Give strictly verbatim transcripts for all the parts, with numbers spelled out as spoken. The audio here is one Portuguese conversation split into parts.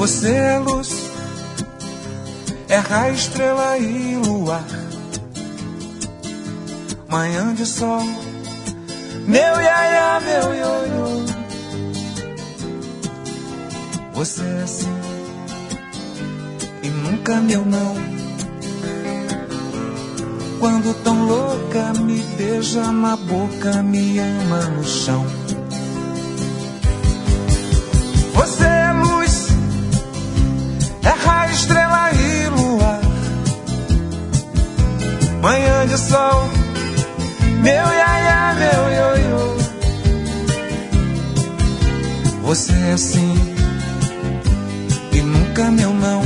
Você é luz, é raio, estrela e luar, manhã de sol, meu iaiá, meu ioiô. Você é assim e nunca meu não. Quando tão louca me beija na boca, me ama no chão. Você é luz, é raio, estrela e luar, manhã de sol, meu iaiá, meu ioiô. Você é assim e nunca meu não.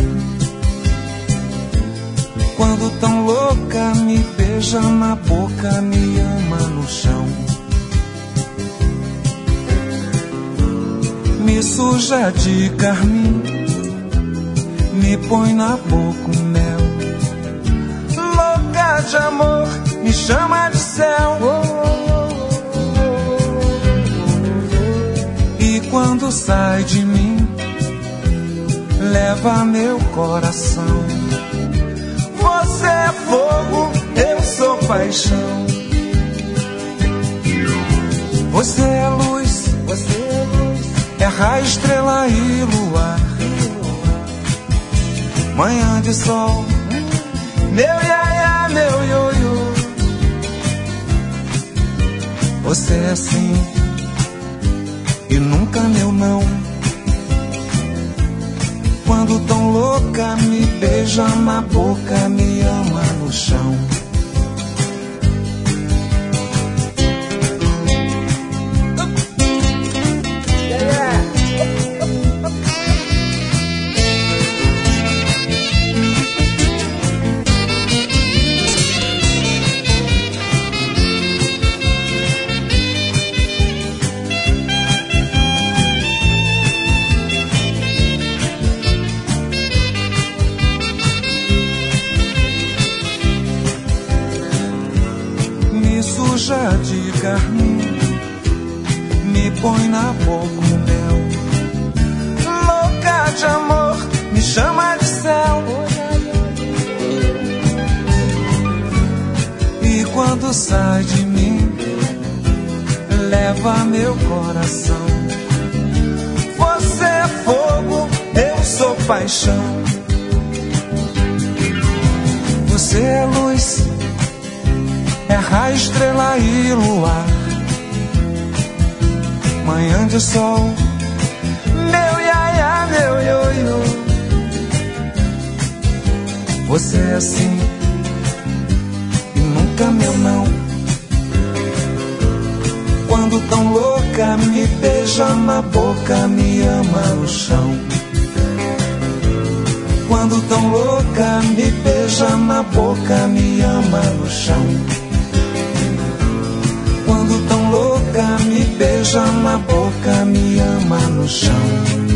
Quando tão louca me beija na boca, me ama no chão. Me suja de carmim, me põe na boca o mel. Louca de amor, me chama de céu. E quando sai de mim, leva meu coração. Você é fogo, eu sou paixão. Você é luz, você é luz, é raio, estrela e luar, manhã de sol, meu iaiá, meu ioiô. Você é assim e nunca meu não. Quando tão louca me beija na boca, me ama no chão. Suja de carmim, me põe na boca o mel. Louca de amor, me chama de céu. E quando sai de mim, leva meu coração. Você é fogo, eu sou paixão. Você é luz, é raio, estrela e luar, manhã de sol, meu iaiá, meu ioiô. Você é assim e nunca meu não. Quando tão louca me beija na boca, me ama no chão. Quando tão louca me beija na boca, me ama no chão. Quando tão louca me beija na boca, me ama no chão.